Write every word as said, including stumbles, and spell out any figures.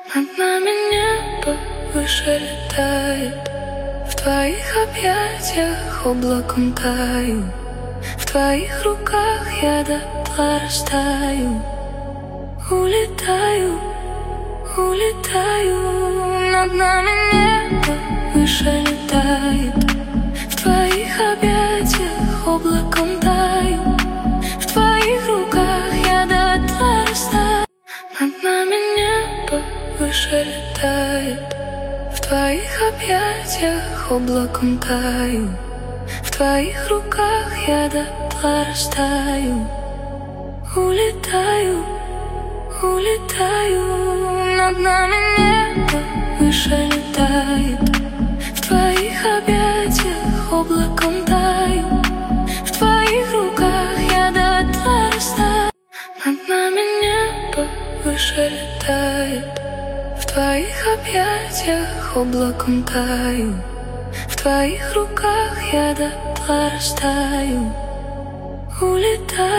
Над нами небо выше летает, в твоих объятиях облаком таю, в твоих руках я дотла растаю. Улетаю, улетаю, над нами небо выше летает, в твоих объятиях облаком таю, в твоих руках я дотла растаю. Над нами небо выше летает, в твоих объятиях облаком таю, в твоих руках я дотла растаю. Улетаю, улетаю, над нами небо выше летает, в твоих объятиях облаком таю, в твоих руках я дотла растаю. Над нами небо выше летает, в твоих объятиях облаком таю, в твоих руках я дотла растаю. Улетаю.